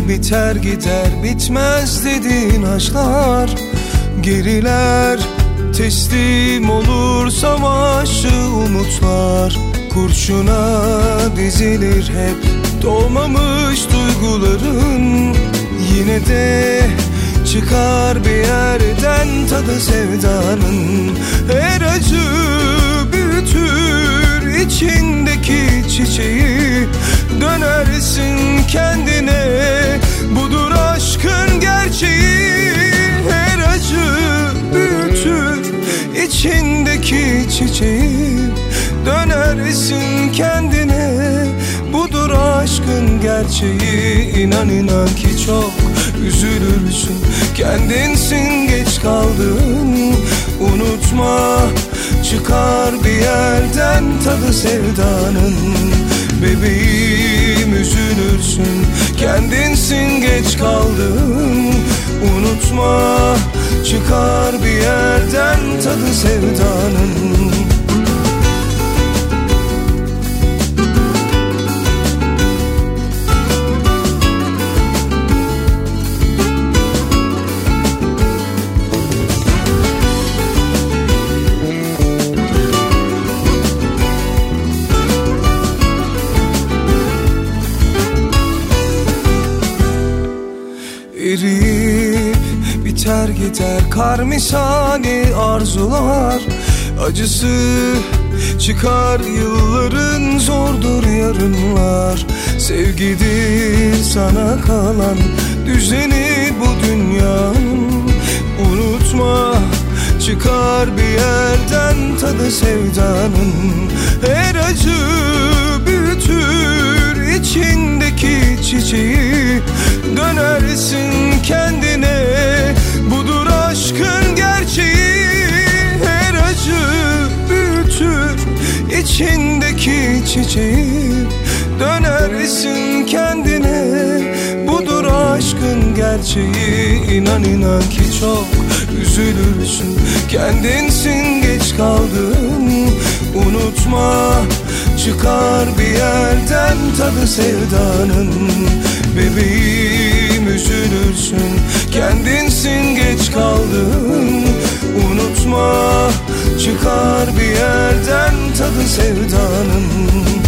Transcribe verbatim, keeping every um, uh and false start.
biter gider bitmez dediğin aşklar, geriler teslim olur savaşçı umutlar. Kurşuna dizilir hep doğmamış duyguların, yine de çıkar bir yerden tadı sevdanın. Her acı büyütür içindeki çiçeği, dönersin kendine, budur aşkın gerçeği. Her acı büyütür içindeki çiçeği, dönersin kendine, budur aşkın gerçeği. İnan inan ki çok üzülürsün, kendinsin geç kaldın. Unutma, çıkar bir yerden tadı sevdanın. Bebeğim üzülürsün, kendinsin geç kaldın. Unutma, çıkar bir yerden tadı sevdanın. Eriyip biter gider kar misali arzular, acısı çıkar yılların, zordur yarınlar. Sevgidir sana kalan düzeni bu dünyanın. Unutma, çıkar bir yerden tadı sevdanın. Her acı büyütür içindeki çiçeği, dönersin kendine, budur aşkın gerçeği. Her acı büyütür içindeki çiçeği, dönersin kendine, budur aşkın gerçeği. İnan inan ki çok üzülürsün, kendinsin geç kaldın. Unutma, çıkar bir yerden tadı sevdanın. Bebeğim üzülürsün, kendinsin geç kaldın. Unutma, çıkar bir yerden tadı sevdanın.